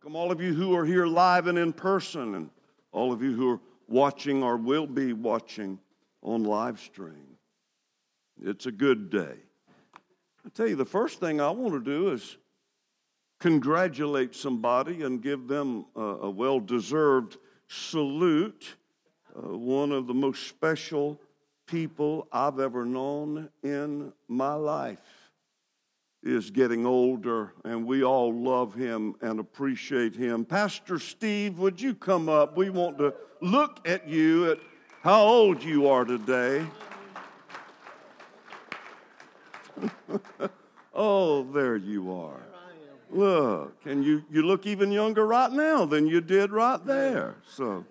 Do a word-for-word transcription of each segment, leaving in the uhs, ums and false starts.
Welcome all of you who are here live and in person, and all of you who are watching or will be watching on live stream. It's a good day. I tell you, the first thing I want to do is congratulate somebody and give them a, a well-deserved salute. Uh, one of the most special people I've ever known in my life is getting older, and we all love him and appreciate him. Pastor Steve, would you come up? We want to look at you, at how old you are today. Oh, there you are. Look, and you, you look even younger right now than you did right there. So,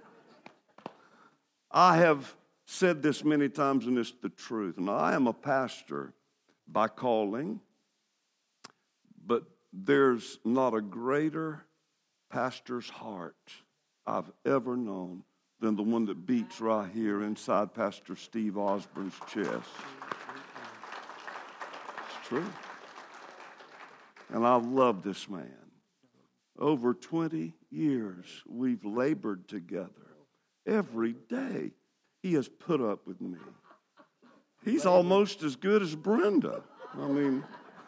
I have said this many times, and it's the truth. And I am a pastor by calling, but there's not a greater pastor's heart I've ever known than the one that beats right here inside Pastor Steve Osborne's chest. It's true. And I love this man. Over twenty years, we've labored together. Every day, he has put up with me. He's almost as good as Brenda. I mean,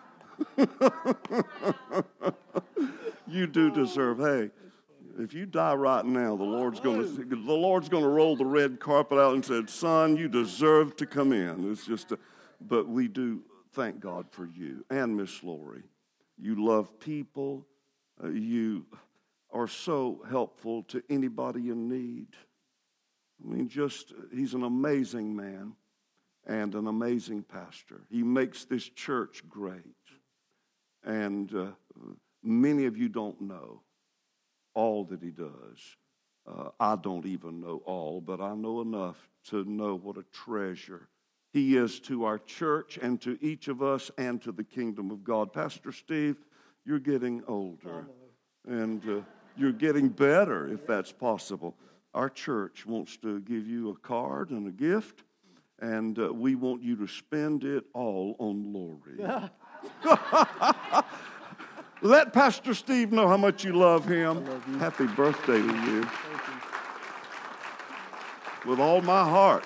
you do deserve, hey, if you die right now, the Lord's going to the Lord's going to roll the red carpet out and said, son, you deserve to come in. It's just, a, but we do thank God for you and Miss Lori. You love people. Uh, you are so helpful to anybody in need. I mean, just, he's an amazing man and an amazing pastor. He makes this church great. And uh, many of you don't know all that he does. Uh, I don't even know all, but I know enough to know what a treasure he is to our church and to each of us and to the kingdom of God. Pastor Steve, you're getting older, and uh, you're getting better, if that's possible. Our church wants to give you a card and a gift, and uh, we want you to spend it all on Lori. Let Pastor Steve know how much you love him. Love you. Happy birthday to you. you. With all my heart.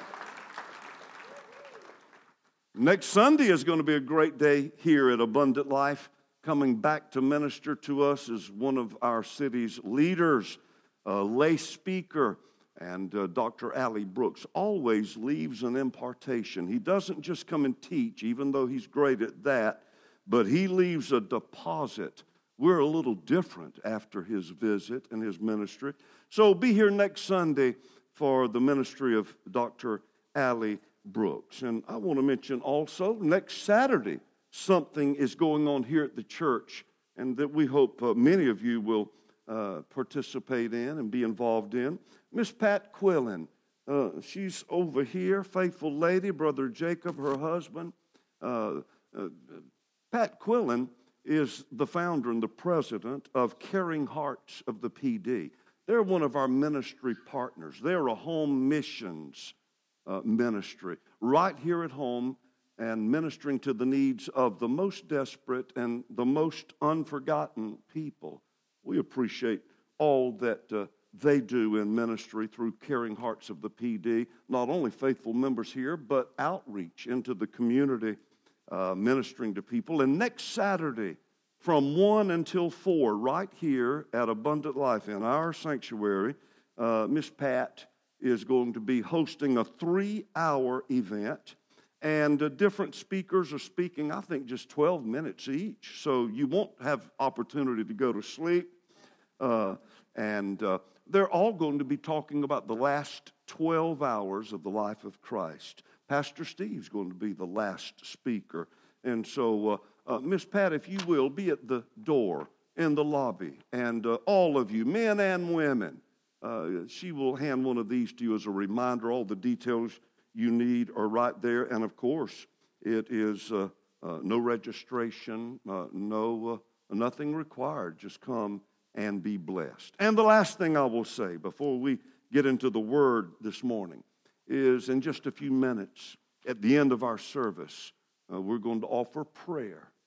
Next Sunday is going to be a great day here at Abundant Life. Coming back to minister to us is one of our city's leaders, a lay speaker, and uh, Doctor Allie Brooks always leaves an impartation. He doesn't just come and teach, even though he's great at that, but he leaves a deposit. We're a little different after his visit and his ministry. So be here next Sunday for the ministry of Doctor Allie Brooks. And I want to mention also, next Saturday, something is going on here at the church, and that we hope uh, many of you will uh, participate in and be involved in. Miss Pat Quillen, uh, she's over here, faithful lady, Brother Jacob, her husband. Uh, uh, Pat Quillen is the founder and the president of Caring Hearts of the P D. They're one of our ministry partners. They're a home missions uh, ministry right here at home and ministering to the needs of the most desperate and the most unforgotten people. We appreciate all that uh, they do in ministry through Caring Hearts of the P D, not only faithful members here, but outreach into the community, uh, ministering to people. And next Saturday, from one until four, right here at Abundant Life in our sanctuary, uh, Miss Pat is going to be hosting a three-hour event, and uh, different speakers are speaking, I think, just twelve minutes each, so you won't have opportunity to go to sleep. Uh, and uh, they're all going to be talking about the last twelve hours of the life of Christ. Pastor Steve's going to be the last speaker. And so, uh, uh, Miss Pat, if you will, be at the door in the lobby. And uh, all of you, men and women, uh, she will hand one of these to you as a reminder. All the details you need are right there. And, of course, it is uh, uh, no registration, uh, no uh, nothing required. Just come and be blessed. And the last thing I will say before we get into the Word this morning is in just a few minutes, at the end of our service, uh, we're going to offer prayer.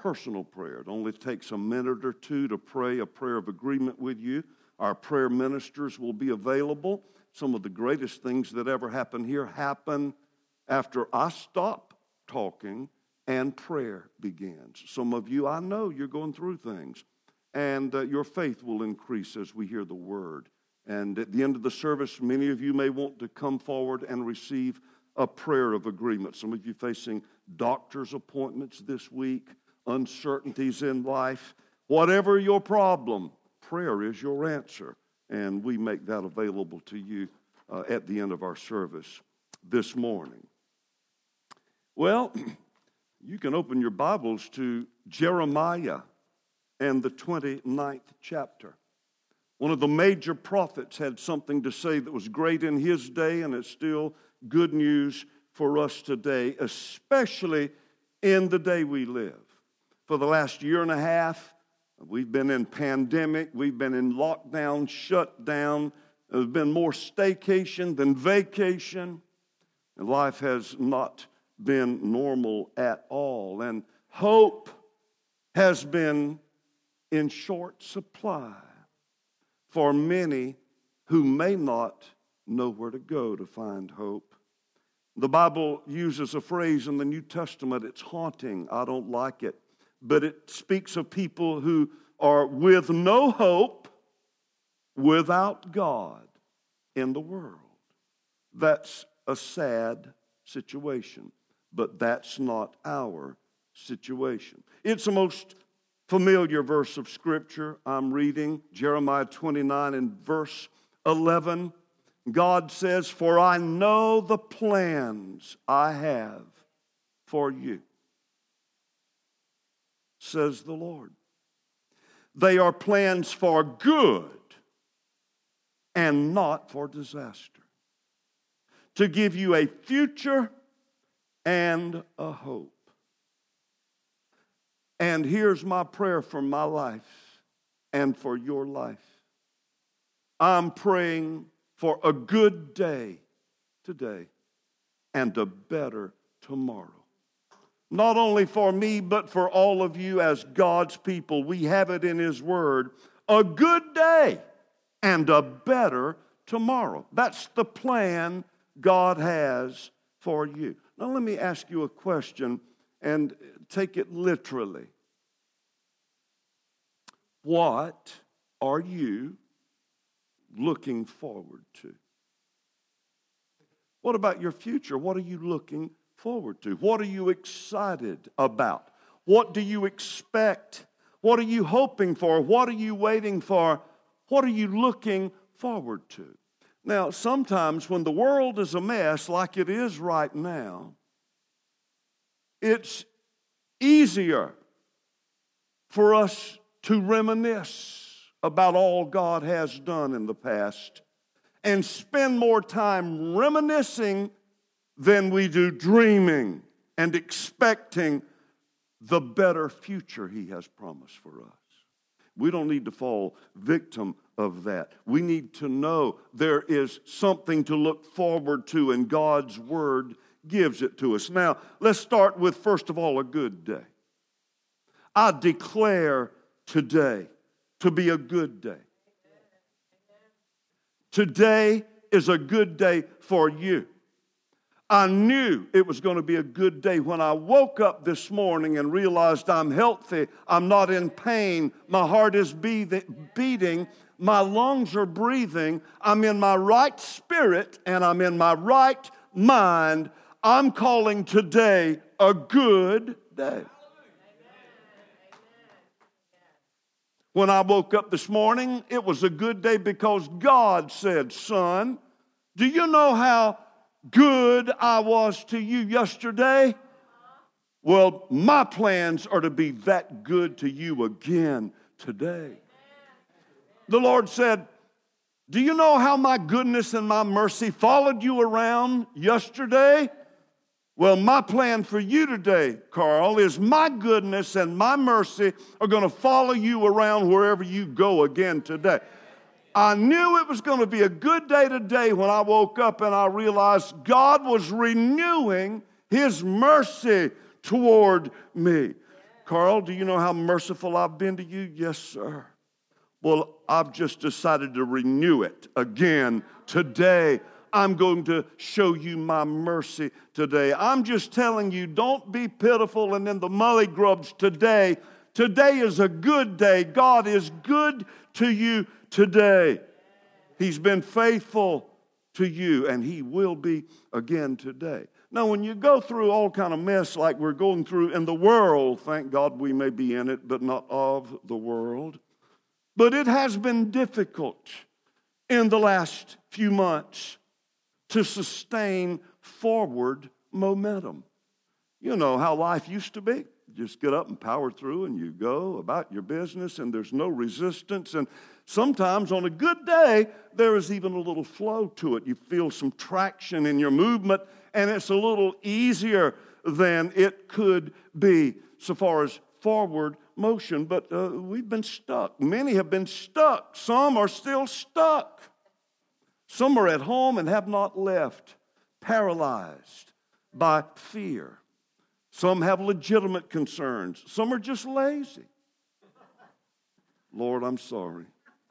personal prayer. It only takes a minute or two to pray a prayer of agreement with you. Our prayer ministers will be available. Some of the greatest things that ever happen here happen after I stop talking and prayer begins. Some of you, I know you're going through things, and uh, your faith will increase as we hear the word. And at the end of the service, many of you may want to come forward and receive a prayer of agreement. Some of you facing doctor's appointments this week, uncertainties in life. Whatever your problem, prayer is your answer. And we make that available to you uh, at the end of our service this morning. Well, you can open your Bibles to Jeremiah and the twenty-ninth chapter. One of the major prophets had something to say that was great in his day, and it's still good news for us today, especially in the day we live. For the last year and a half, we've been in pandemic, we've been in lockdown, shut down. There's been more staycation than vacation, and life has not been normal at all. And hope has been in short supply for many who may not know where to go to find hope. The Bible uses a phrase in the New Testament, it's haunting, I don't like it, but it speaks of people who are with no hope without God in the world. That's a sad situation, but that's not our situation. It's the most familiar verse of Scripture I'm reading, Jeremiah twenty-nine and verse eleven. God says, "For I know the plans I have for you, says the Lord. They are plans for good and not for disaster, to give you a future and a hope." And here's my prayer for my life and for your life. I'm praying for a good day today and a better tomorrow. Not only for me, but for all of you as God's people. We have it in His Word. A good day and a better tomorrow. That's the plan God has for you. Now let me ask you a question and take it literally. What are you looking forward to? What about your future? What are you looking forward to? What are you excited about? What do you expect? What are you hoping for? What are you waiting for? What are you looking forward to? Now, sometimes when the world is a mess like it is right now, it's easier for us to reminisce about all God has done in the past and spend more time reminiscing than we do dreaming and expecting the better future He has promised for us. We don't need to fall victim of that. We need to know there is something to look forward to, and God's Word gives it to us. Now, let's start with, first of all, a good day. I declare today to be a good day. Today is a good day for you. I knew it was going to be a good day when I woke up this morning and realized I'm healthy, I'm not in pain, my heart is beating, my lungs are breathing, I'm in my right spirit, and I'm in my right mind. I'm calling today a good day. When I woke up this morning, it was a good day because God said, "Son, do you know how good I was to you yesterday? Well, my plans are to be that good to you again today." The Lord said, "Do you know how my goodness and my mercy followed you around yesterday? Well, my plan for you today, Carl, is my goodness and my mercy are going to follow you around wherever you go again today." I knew it was going to be a good day today when I woke up and I realized God was renewing His mercy toward me. Carl, do you know how merciful I've been to you? Yes, sir. Well, I've just decided to renew it again today. I'm going to show you my mercy today. I'm just telling you, don't be pitiful and in the mully grubs today. Today is a good day. God is good to you today. He's been faithful to you, and He will be again today. Now, when you go through all kind of mess like we're going through in the world, thank God we may be in it, but not of the world. But it has been difficult in the last few months to sustain forward momentum. You know how life used to be. You just get up and power through and you go about your business and there's no resistance. And sometimes on a good day, there is even a little flow to it. You feel some traction in your movement and it's a little easier than it could be so far as forward motion. But uh, we've been stuck. Many have been stuck. Some are still stuck. Some are at home and have not left, paralyzed by fear. Some have legitimate concerns. Some are just lazy. Lord, I'm sorry.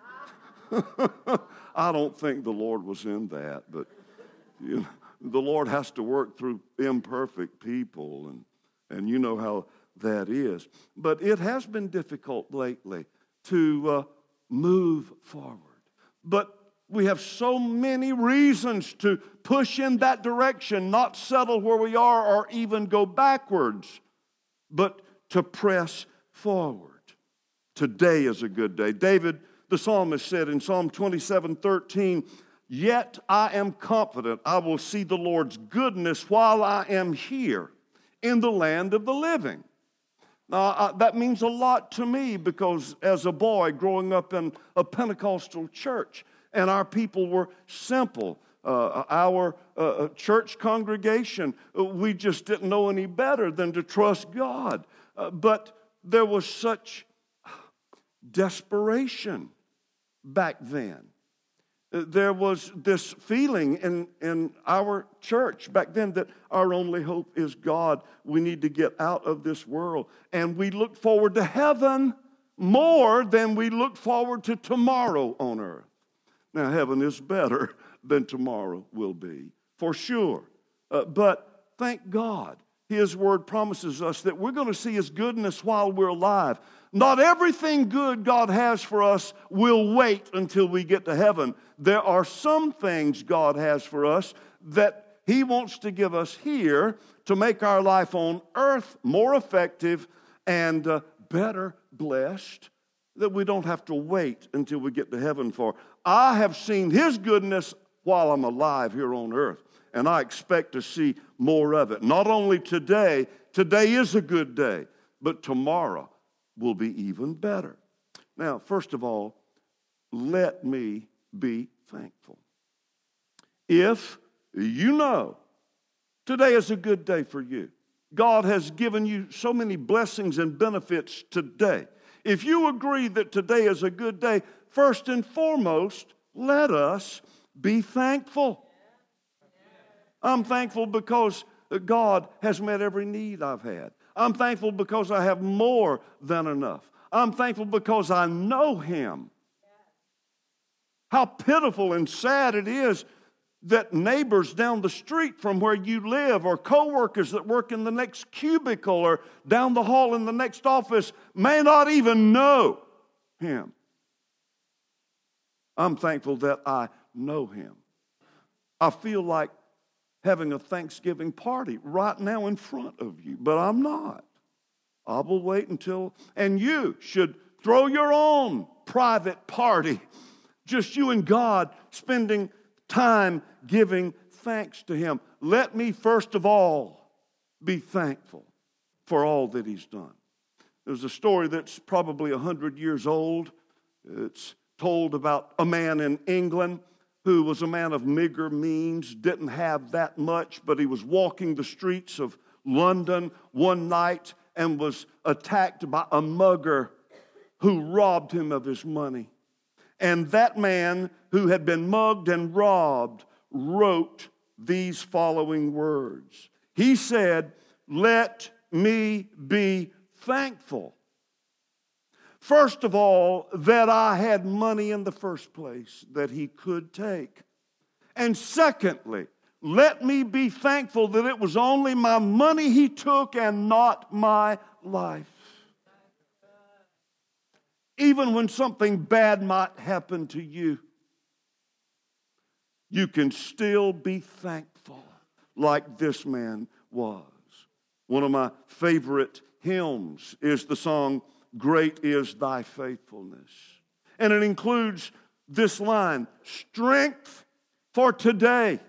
I don't think the Lord was in that, but you know, the Lord has to work through imperfect people, and, and you know how that is. But it has been difficult lately to uh, move forward. But we have so many reasons to push in that direction, not settle where we are or even go backwards, but to press forward. Today is a good day. David, the psalmist, said in Psalm twenty-seven thirteen, "Yet I am confident I will see the Lord's goodness while I am here in the land of the living." Now, I, that means a lot to me because as a boy growing up in a Pentecostal church, and our people were simple. Uh, our uh, church congregation, we just didn't know any better than to trust God. Uh, but there was such desperation back then. Uh, there was this feeling in, in our church back then that our only hope is God. We need to get out of this world. And we look forward to heaven more than we look forward to tomorrow on earth. Now, heaven is better than tomorrow will be, for sure. Uh, but thank God, His Word promises us that we're going to see His goodness while we're alive. Not everything good God has for us will wait until we get to heaven. There are some things God has for us that He wants to give us here to make our life on earth more effective and uh, better blessed, that we don't have to wait until we get to heaven for. I have seen His goodness while I'm alive here on earth, and I expect to see more of it. Not only today, today is a good day, but tomorrow will be even better. Now, first of all, let me be thankful. If you know today is a good day for you, God has given you so many blessings and benefits today. If you agree that today is a good day, first and foremost, let us be thankful. I'm thankful because God has met every need I've had. I'm thankful because I have more than enough. I'm thankful because I know Him. How pitiful and sad it is that neighbors down the street from where you live or coworkers that work in the next cubicle or down the hall in the next office may not even know Him. I'm thankful that I know Him. I feel like having a Thanksgiving party right now in front of you, but I'm not. I will wait until, and you should throw your own private party, just you and God spending time giving thanks to Him. Let me first of all be thankful for all that He's done. There's a story that's probably a hundred years old. It's told about a man in England who was a man of meager means, didn't have that much, but he was walking the streets of London one night and was attacked by a mugger who robbed him of his money. And that man who had been mugged and robbed wrote these following words. He said, "Let me be thankful. First of all, that I had money in the first place that He could take. And secondly, let me be thankful that it was only my money He took and not my life. Even when something bad might happen to you, you can still be thankful like this man was. One of my favorite hymns is the song, "Great is Thy Faithfulness." And it includes this line, "Strength for today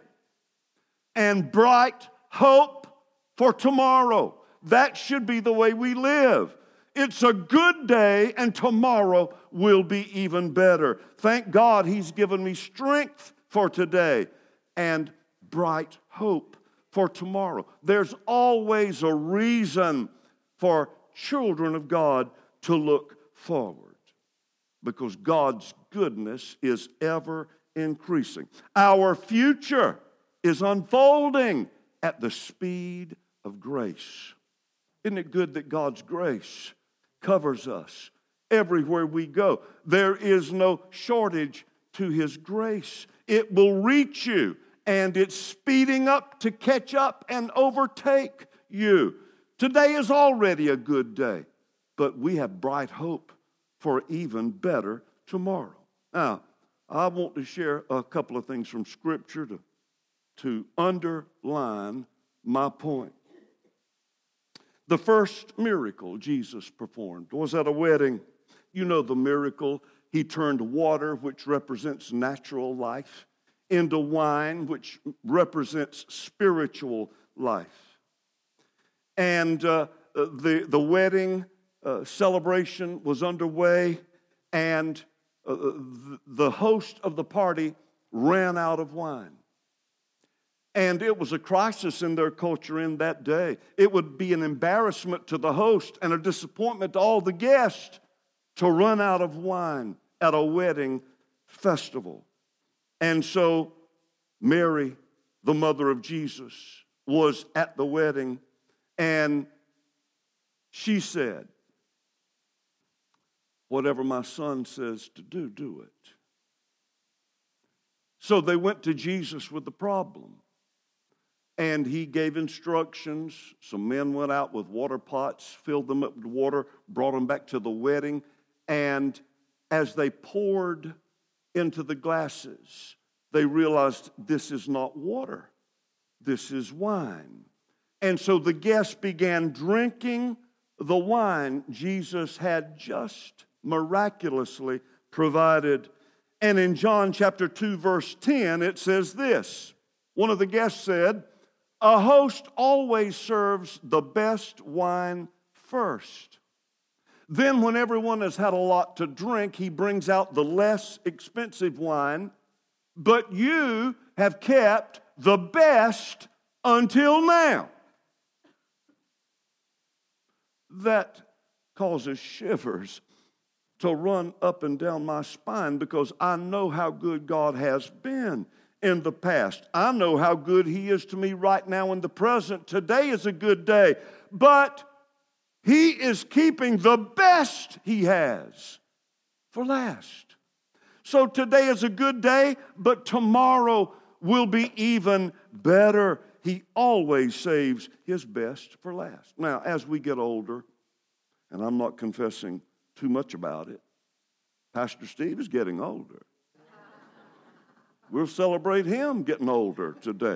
and bright hope for tomorrow." That should be the way we live. It's a good day, and tomorrow will be even better. Thank God He's given me strength for today and bright hope for tomorrow. There's always a reason for children of God to look forward, because God's goodness is ever increasing. Our future is unfolding at the speed of grace. Isn't it good that God's grace covers us everywhere we go? There is no shortage to His grace. It will reach you, and it's speeding up to catch up and overtake you. Today is already a good day, but we have bright hope for even better tomorrow. Now, I want to share a couple of things from Scripture to, to underline my point. The first miracle Jesus performed was at a wedding. You know the miracle. He turned water, which represents natural life, into wine, which represents spiritual life. And uh, the, the wedding uh, celebration was underway, and uh, the, the host of the party ran out of wine. And it was a crisis in their culture in that day. It would be an embarrassment to the host and a disappointment to all the guests to run out of wine at a wedding festival. And so Mary, the mother of Jesus, was at the wedding, and she said, "Whatever my son says to do, do it." So they went to Jesus with the problem. And He gave instructions. Some men went out with water pots, filled them up with water, brought them back to the wedding. And as they poured into the glasses, they realized this is not water. This is wine. And so the guests began drinking the wine Jesus had just miraculously provided. And in John chapter two, verse ten, it says this. One of the guests said, "A host always serves the best wine first. Then when everyone has had a lot to drink, he brings out the less expensive wine. But you have kept the best until now." That causes shivers to run up and down my spine, because I know how good God has been in the past. I know how good He is to me right now in the present. Today is a good day, but He is keeping the best He has for last. So today is a good day, but tomorrow will be even better. He always saves His best for last. Now, as we get older, and I'm not confessing too much about it, Pastor Steve is getting older. We'll celebrate him getting older today.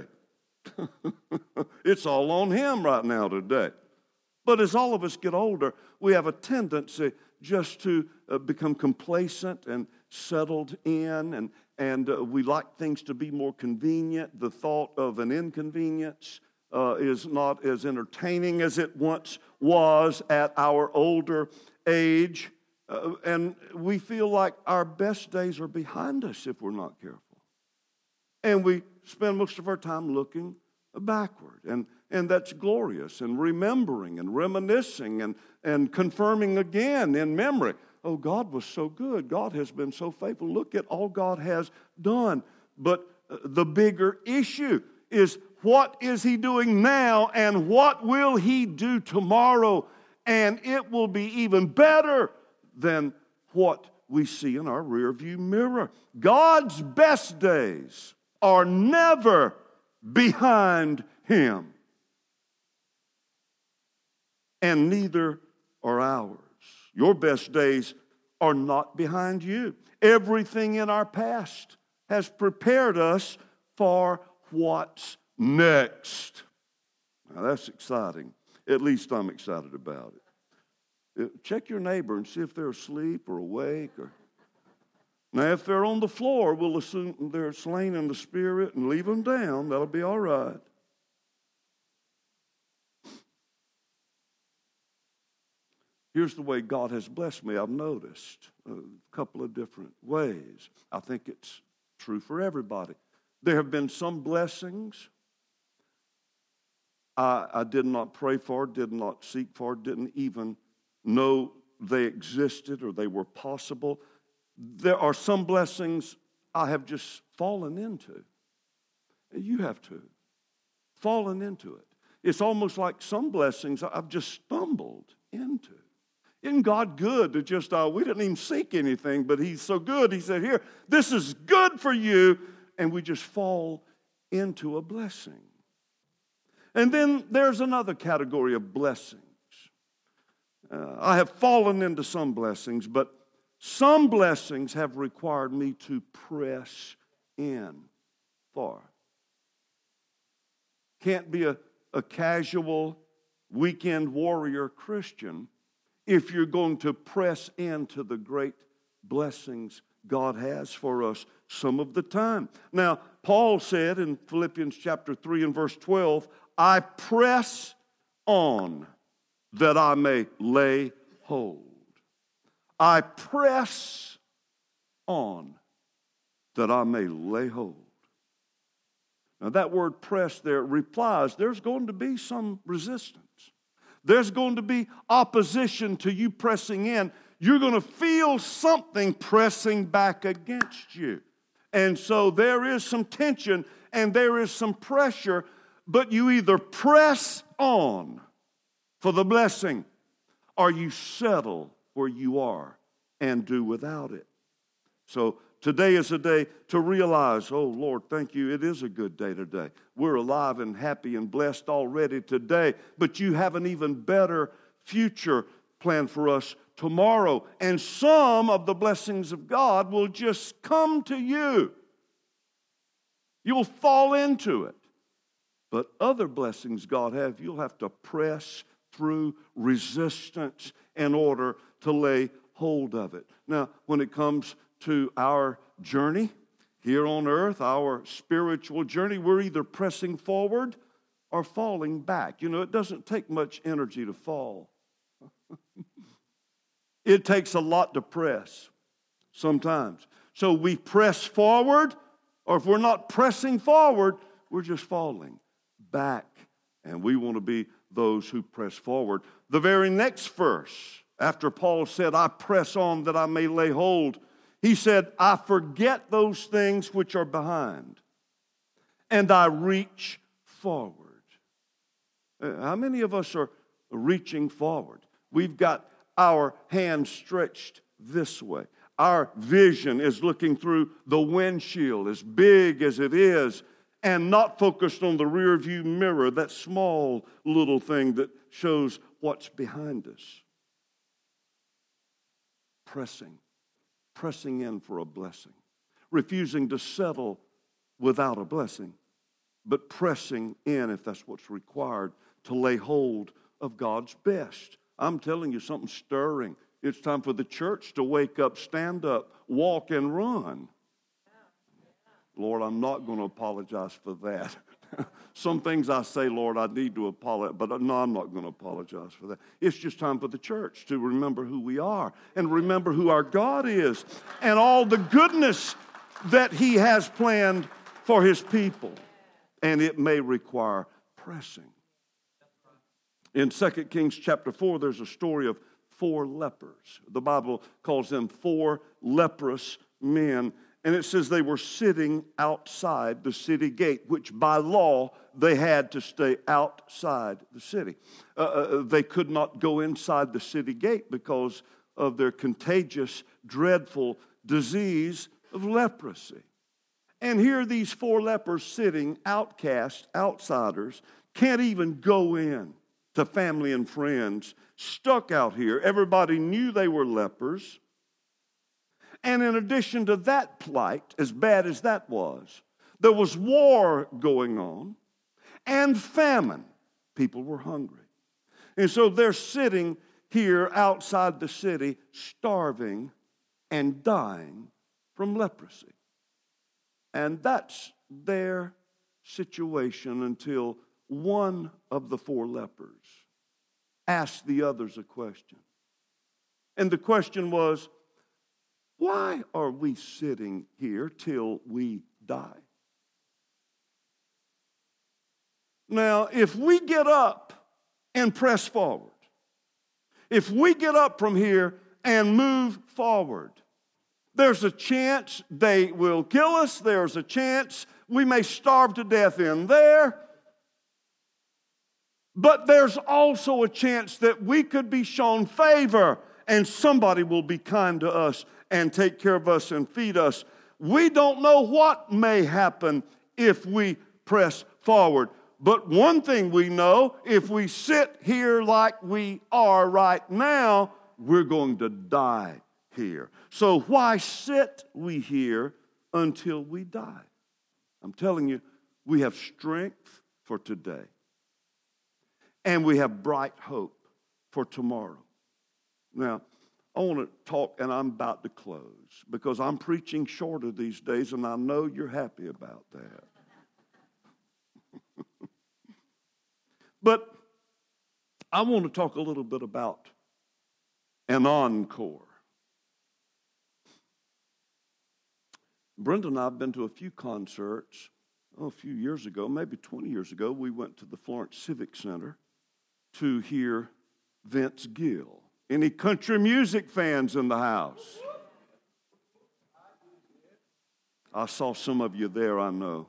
It's all on him right now today. But as all of us get older, we have a tendency just to uh, become complacent and settled in, and, and uh, we like things to be more convenient. The thought of an inconvenience uh, is not as entertaining as it once was at our older age. Uh, and we feel like our best days are behind us if we're not careful. And we spend most of our time looking backward. And, and that's glorious, and remembering and reminiscing and, and confirming again in memory. Oh, God was so good. God has been so faithful. Look at all God has done. But the bigger issue is, what is He doing now, and what will He do tomorrow? and it will be even better than what we see in our rearview mirror. God's best days are never behind Him, and neither are ours. Your best days are not behind you. Everything in our past has prepared us for what's next. Now that's exciting. At least I'm excited about it. Check your neighbor and see if they're asleep or awake. Or now, if they're on the floor, we'll assume they're slain in the spirit and leave them down. That'll be all right. Here's the way God has blessed me. I've noticed a couple of different ways. I think it's true for everybody. There have been some blessings I, I did not pray for, did not seek for, didn't even know they existed or they were possible. There are some blessings I have just fallen into. You have too. Fallen into it. It's almost like some blessings I've just stumbled into. Isn't God good to just, uh, we didn't even seek anything, but He's so good. He said, here, this is good for you. And we just fall into a blessing. And then there's another category of blessings. Uh, I have fallen into some blessings, but some blessings have required me to press in for. Can't be a, a casual weekend warrior Christian if you're going to press into the great blessings God has for us some of the time. Now, Paul said in Philippians chapter three and verse twelve, I press on that I may lay hold. I press on that I may lay hold. Now that word press there replies there's going to be some resistance. There's going to be opposition to you pressing in. You're going to feel something pressing back against you. And so there is some tension and there is some pressure, but you either press on for the blessing or you settle where you are and do without it. So today is a day to realize, oh Lord, thank you, it is a good day today. We're alive and happy and blessed already today, but you have an even better future planned for us tomorrow. And some of the blessings of God will just come to you. You'll fall into it. But other blessings God have, you'll have to press through resistance in order to lay hold of it. Now, when it comes to our journey here on earth, our spiritual journey, we're either pressing forward or falling back. You know, it doesn't take much energy to fall. It takes a lot to press sometimes. So we press forward, or if we're not pressing forward, we're just falling back. And we want to be those who press forward. The very next verse, after Paul said, I press on that I may lay hold, he said, I forget those things which are behind, and I reach forward. How many of us are reaching forward? We've got our hands stretched this way. Our vision is looking through the windshield, as big as it is, and not focused on the rearview mirror, that small little thing that shows what's behind us. Pressing, pressing in for a blessing. Refusing to settle without a blessing, but pressing in, if that's what's required, to lay hold of God's best. I'm telling you something stirring. It's time for the church to wake up, stand up, walk and run. Lord, I'm not going to apologize for that. Some things I say, Lord, I need to apologize, but no, I'm not going to apologize for that. It's just time for the church to remember who we are and remember who our God is and all the goodness that He has planned for His people. And it may require pressing. In Second Kings chapter four, there's a story of four lepers. The Bible calls them four leprous men. And it says they were sitting outside the city gate, which by law they had to stay outside the city. Uh, uh, they could not go inside the city gate because of their contagious, dreadful disease of leprosy. And here these four lepers sitting, outcast, outsiders, can't even go in to family and friends, stuck out here. Everybody knew they were lepers. And in addition to that plight, as bad as that was, there was war going on and famine. People were hungry. And so they're sitting here outside the city, starving and dying from leprosy. And that's their situation until one of the four lepers asked the others a question. And the question was, why are we sitting here till we die? Now, if we get up and press forward, if we get up from here and move forward, there's a chance they will kill us. There's a chance we may starve to death in there. But there's also a chance that we could be shown favor and somebody will be kind to us and take care of us and feed us. We don't know what may happen if we press forward. But one thing we know, if we sit here like we are right now, we're going to die here. So why sit we here until we die? I'm telling you, we have strength for today. And we have bright hope for tomorrow. Now, I want to talk, and I'm about to close, because I'm preaching shorter these days, and I know you're happy about that. But I want to talk a little bit about an encore. Brenda and I have been to a few concerts. Oh, a few years ago, maybe twenty years ago, we went to the Florence Civic Center to hear Vince Gill. Any country music fans in the house? I saw some of you there, I know.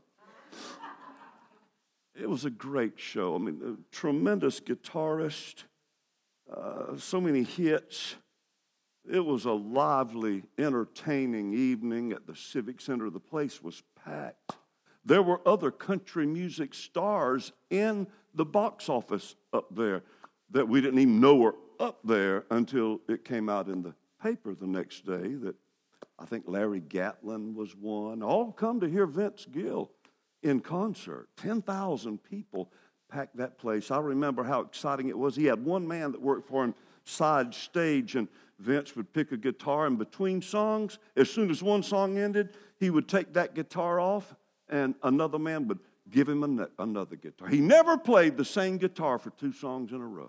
It was a great show. I mean, a tremendous guitarist, uh, so many hits. It was a lively, entertaining evening at the Civic Center. The place was packed. There were other country music stars in the box office up there that we didn't even know were up there until it came out in the paper the next day that I think Larry Gatlin was one. All come to hear Vince Gill in concert. ten thousand people packed that place. I remember how exciting it was. He had one man that worked for him side stage, and Vince would pick a guitar in between songs. As soon as one song ended, he would take that guitar off, and another man would give him an- another guitar. He never played the same guitar for two songs in a row.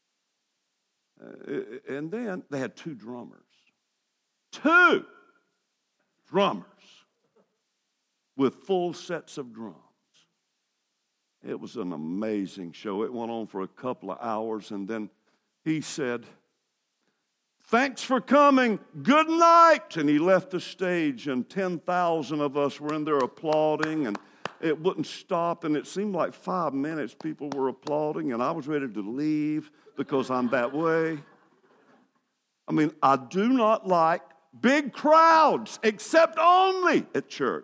Uh, and then they had two drummers. Two drummers with full sets of drums. It was an amazing show. It went on for a couple of hours, and then he said, "Thanks for coming. Good night." And he left the stage, and ten thousand of us were in there applauding, and it wouldn't stop. And it seemed like five minutes people were applauding, and I was ready to leave because I'm that way. I mean, I do not like big crowds, except only at church.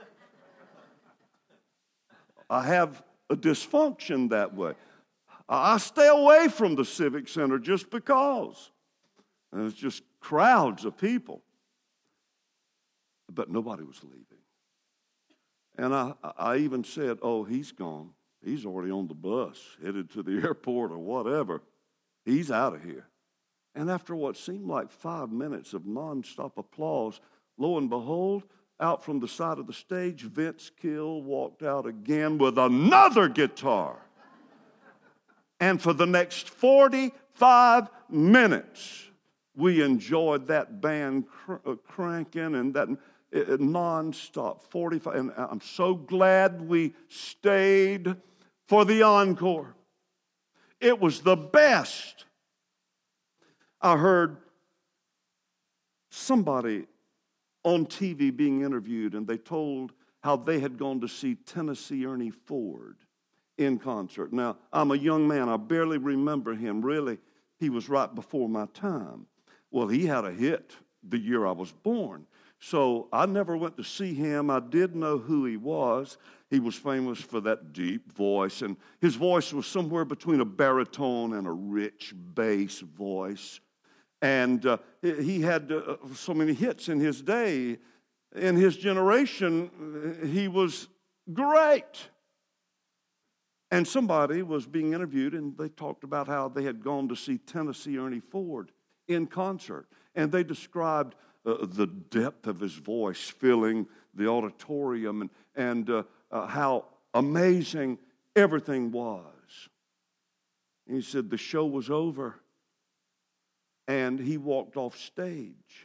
I have a dysfunction that way. I stay away from the Civic Center just because. And it's just crowds of people. But nobody was leaving. And I, I even said, oh, he's gone. He's already on the bus, headed to the airport or whatever. He's out of here. And after what seemed like five minutes of nonstop applause, lo and behold, out from the side of the stage, Vince Gill walked out again with another guitar. And for the next forty-five minutes, we enjoyed that band cr- uh, cranking and that uh, nonstop forty-five. And I'm so glad we stayed for the encore. It was the best. I heard somebody on T V being interviewed, and they told how they had gone to see Tennessee Ernie Ford in concert. Now, I'm a young man. I barely remember him. Really, he was right before my time. Well, he had a hit the year I was born. So I never went to see him. I did know who he was. He was famous for that deep voice, and his voice was somewhere between a baritone and a rich bass voice. And uh, he had uh, so many hits in his day. In his generation, he was great. And somebody was being interviewed, and they talked about how they had gone to see Tennessee Ernie Ford in concert. And they described uh, the depth of his voice filling the auditorium, and, and uh, uh, how amazing everything was. And he said the show was over, and he walked off stage.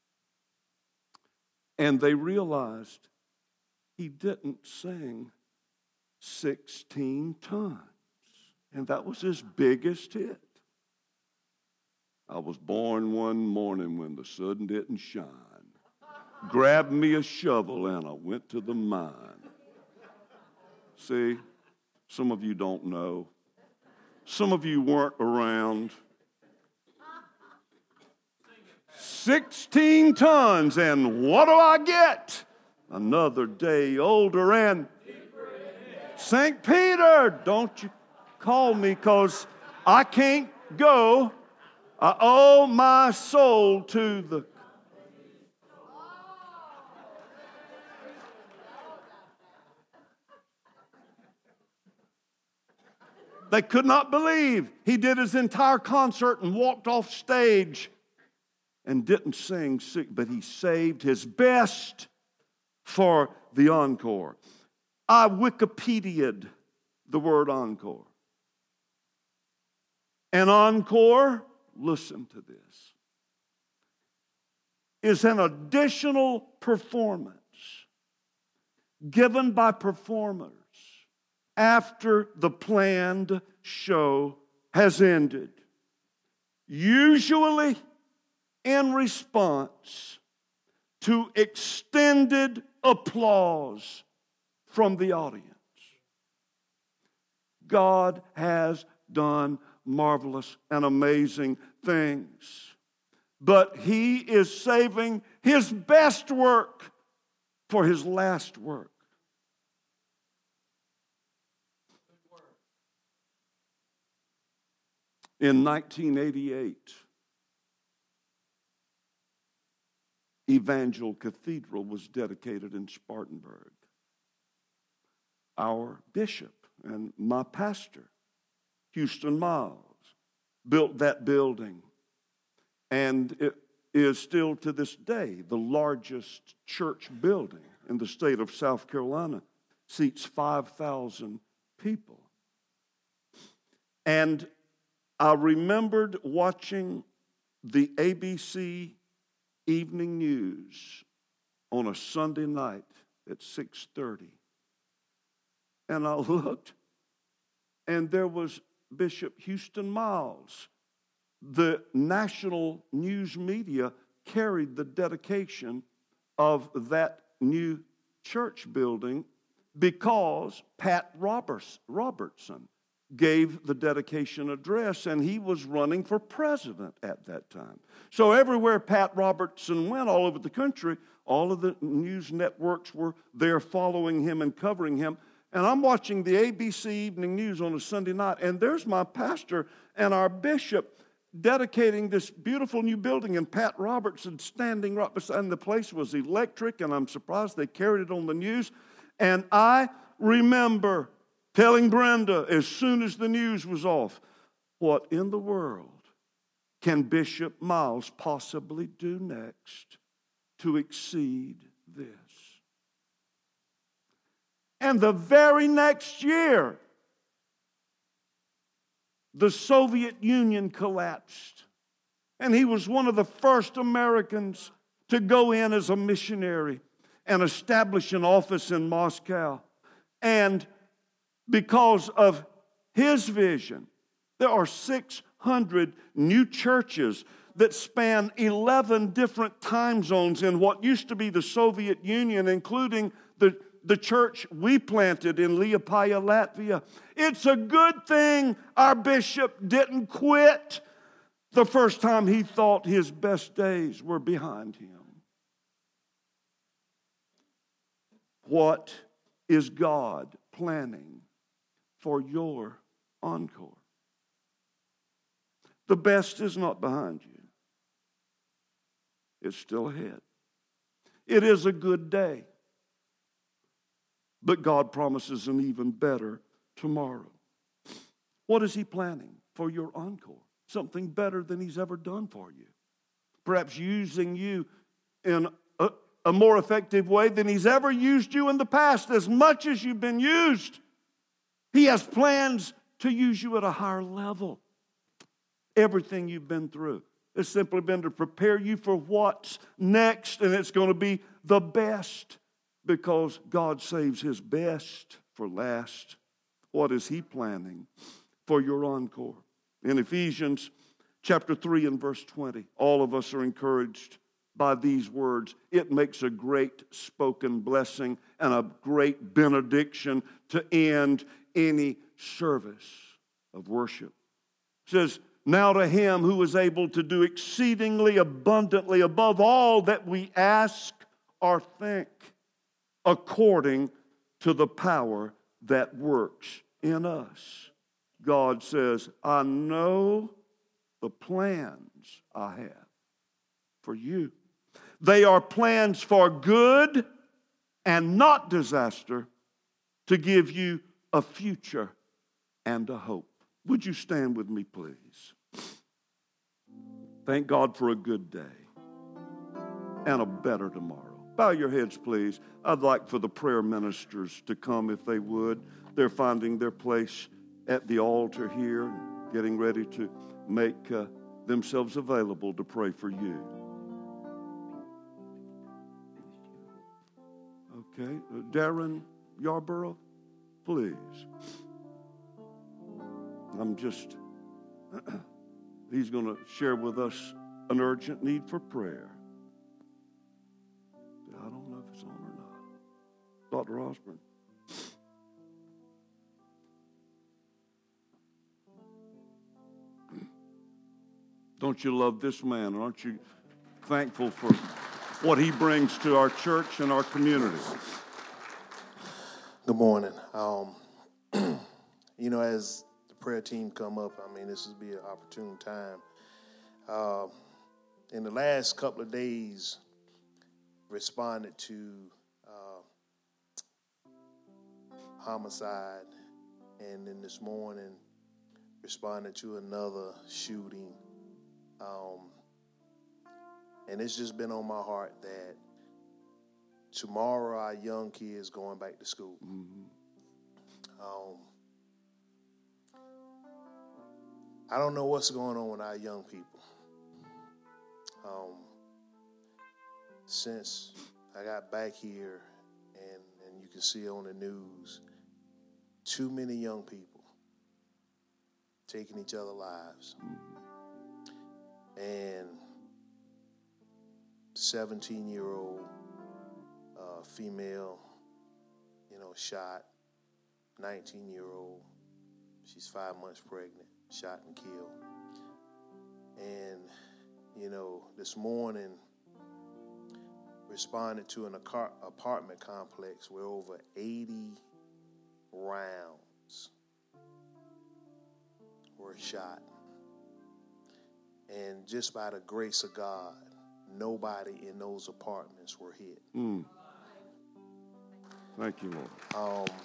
And they realized he didn't sing sixteen times. And that was his biggest hit. I was born one morning when the sun didn't shine. Grabbed me a shovel and I went to the mine. See, some of you don't know. Some of you weren't around. Sixteen tons, and what do I get? Another day older and Saint Peter, don't you call me, because I can't go. I owe my soul to the... They could not believe he did his entire concert and walked off stage and didn't sing, but he saved his best for the encore. I Wikipedia'd the word encore. An encore, listen to this, is an additional performance given by performers after the planned show has ended, usually in response to extended applause from the audience. God has done marvelous and amazing things, but He is saving His best work for His last work. In nineteen eighty-eight, Evangel Cathedral was dedicated in Spartanburg. Our bishop and my pastor, Houston Miles, built that building, and it is still to this day the largest church building in the state of South Carolina. Seats five thousand people. And I remembered watching the A B C Evening News on a Sunday night at six thirty. And I looked, and there was Bishop Houston Miles. The national news media carried the dedication of that new church building because Pat Roberts, Robertson gave the dedication address, and he was running for president at that time. So everywhere Pat Robertson went, all over the country, all of the news networks were there following him and covering him. And I'm watching the A B C Evening News on a Sunday night, and there's my pastor and our bishop dedicating this beautiful new building, and Pat Robertson standing right beside, and the place was electric, and I'm surprised they carried it on the news. And I remember telling Brenda as soon as the news was off, what in the world can Bishop Miles possibly do next to exceed this? And the very next year, the Soviet Union collapsed. And he was one of the first Americans to go in as a missionary and establish an office in Moscow. And because of his vision, there are six hundred new churches that span eleven different time zones in what used to be the Soviet Union, including the, the church we planted in Liepāja, Latvia. It's a good thing our bishop didn't quit the first time he thought his best days were behind him. What is God planning for your encore? The best is not behind you. It's still ahead. It is a good day. But God promises an even better tomorrow. What is He planning for your encore? Something better than He's ever done for you. Perhaps using you in a, a more effective way than He's ever used you in the past. As much as you've been used, He has plans to use you at a higher level. Everything you've been through has simply been to prepare you for what's next, and it's going to be the best because God saves His best for last. What is He planning for your encore? In Ephesians chapter three and verse twenty, all of us are encouraged by these words. It makes a great spoken blessing and a great benediction to end any service of worship. It says, now to Him who is able to do exceedingly abundantly above all that we ask or think, according to the power that works in us. God says, I know the plans I have for you. They are plans for good and not disaster, to give you a future and a hope. Would you stand with me, please? Thank God for a good day and a better tomorrow. Bow your heads, please. I'd like for the prayer ministers to come if they would. They're finding their place at the altar here, getting ready to make uh, themselves available to pray for you. Okay, uh, Darren Yarborough, please. I'm just, he's going to share with us an urgent need for prayer. I don't know if it's on or not. Doctor Osborne. Don't you love this man? Aren't you thankful for what he brings to our church and our community? Good morning. Um, you know, as the prayer team come up, I mean, this would be an opportune time. Uh, in the last couple of days, responded to uh, homicide, and then this morning responded to another shooting. Um, and it's just been on my heart that tomorrow our young kids going back to school. Mm-hmm. Um, I don't know what's going on with our young people. Um, since I got back here, and, and you can see on the news, too many young people taking each other's lives. Mm-hmm. And seventeen-year-old uh, female, you know, shot. nineteen-year-old, she's five months pregnant, shot and killed. And, you know, this morning, responded to an apartment complex where over eighty rounds were shot. And just by the grace of God, nobody in those apartments were hit. Mm. Thank you, Lord. Um,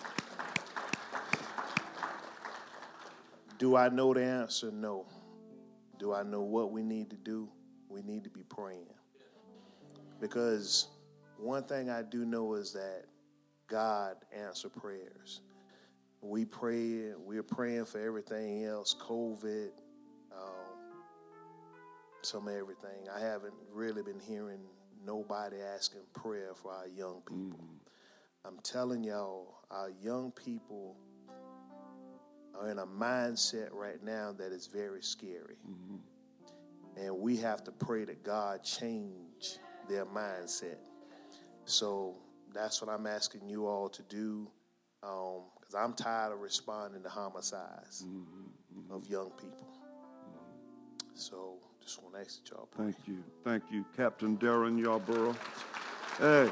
do I know the answer? No. Do I know what we need to do? We need to be praying. Because one thing I do know is that God answers prayers. We pray, we're praying for everything else, COVID, um, some of everything. I haven't really been hearing nobody asking prayer for our young people. Mm. I'm telling y'all, our young people are in a mindset right now that is very scary. Mm-hmm. And we have to pray that God change their mindset. So that's what I'm asking you all to do, because um, I'm tired of responding to homicides mm-hmm. of young people. Mm-hmm. So just want to ask y'all. Pray. Thank you. Thank you, Captain Darren Yarborough. Hey.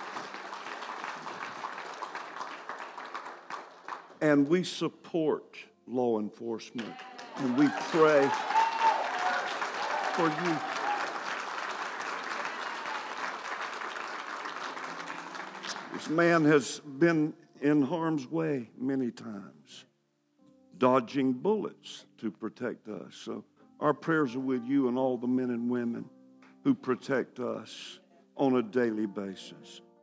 And we support law enforcement, and we pray for you. This man has been in harm's way many times, dodging bullets to protect us. So our prayers are with you and all the men and women who protect us on a daily basis.